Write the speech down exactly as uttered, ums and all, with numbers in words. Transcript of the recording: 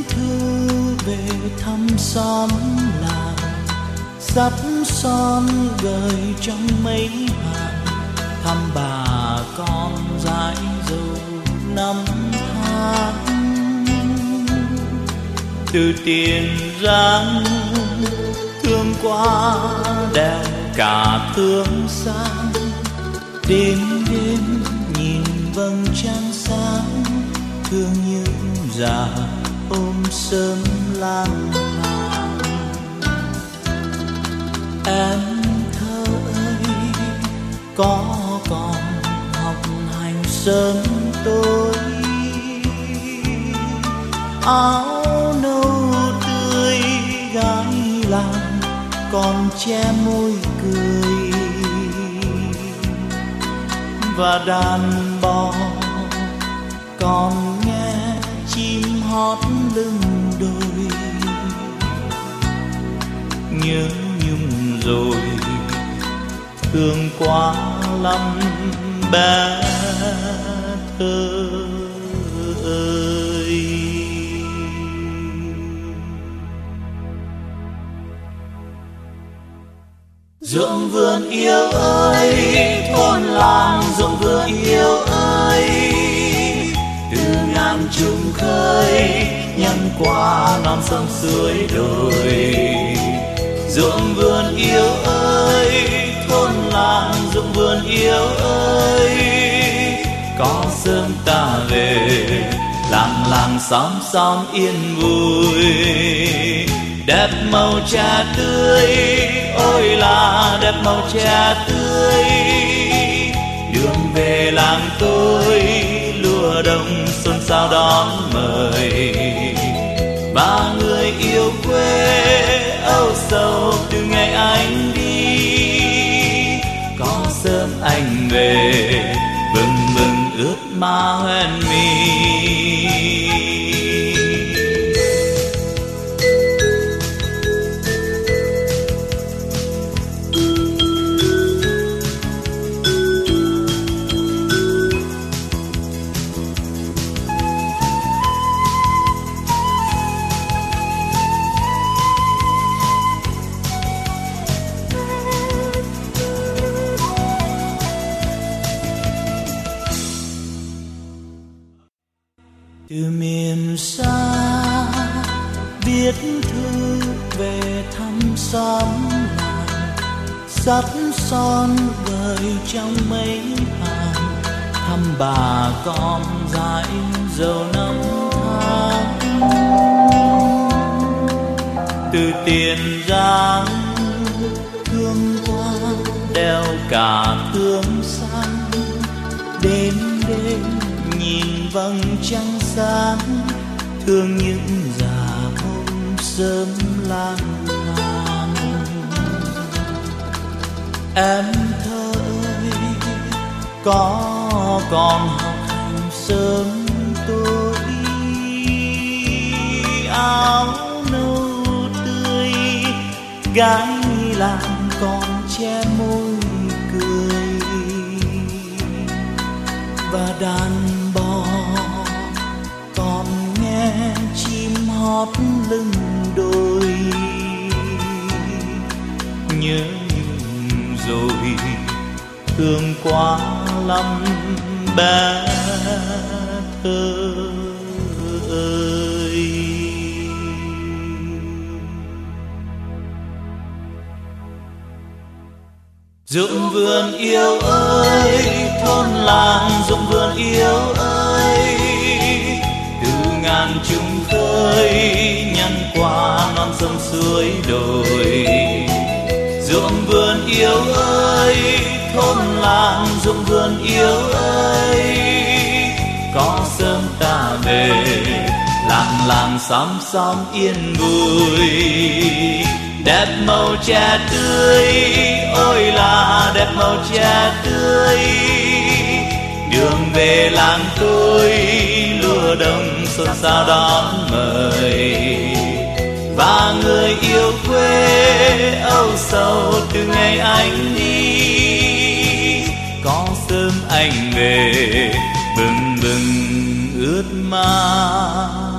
thư về thăm xóm làng, dắt son gửi trong mấy hàng, thăm bà con dãi dầu năm tháng. Từ Tiền Giang thương qua đèo cả thương sang, đêm đêm nhìn vầng trăng sáng, thương những già ôm sớm lang thang. Em thơ ơi có còn học hành sớm tối, áo nâu tươi gái làng còn che môi cười, và đàn bò còn nghe chim hót lưng đồi. Nhớ nhung rồi thương quá lắm bé thơ ơi. Ruộng vườn yêu ơi, thôn làng ruộng vườn yêu ơi, từ ngàn trùng khơi nhân qua non sông suối đồi. Ruộng vườn yêu ơi, thôn làng ruộng vườn yêu ơi, có sớm ta về làng làng xóm xóm yên vui. Đẹp màu trà tươi, ôi là đẹp màu trà tươi, đường về làng tôi lúa đồng xuân sao đón mời. Ba người yêu quê âu sầu từ ngày anh đi, có sớm anh về bừng bừng ướt má hoen mi. Từ miền xa viết thư về thăm xóm làng, dắt son gửi trong mấy hàng, thăm bà con dãi dầu năm tháng. Từ Tiền Giang thương qua đèo cả thương sang, đêm đêm nhìn vầng trăng sáng, thương những già ôm sớm lang thang. Em thơ ơi có còn học hành sớm tối, áo nâu tươi gái làng còn che môi cười, và đàn bò còn nghe chim hót lưng đồi. Nhớ nhung rồi thương quá lắm bé thơ ơi. Ruộng vườn yêu ơi, thôn làng ruộng vườn yêu ơi, từ ngàn trùng khơi nhân qua non sông suối đồi. Ruộng vườn yêu ơi, thôn làng ruộng vườn yêu ơi, có sớm ta về làng làng xóm xóm yên vui. Đẹp màu trà tươi, ôi là đẹp màu trà tươi, đường về làng tôi lúa đồng xuân sao đón mời. Và người yêu quê âu sầu từ ngày anh đi, có sớm anh về bừng bừng ướt má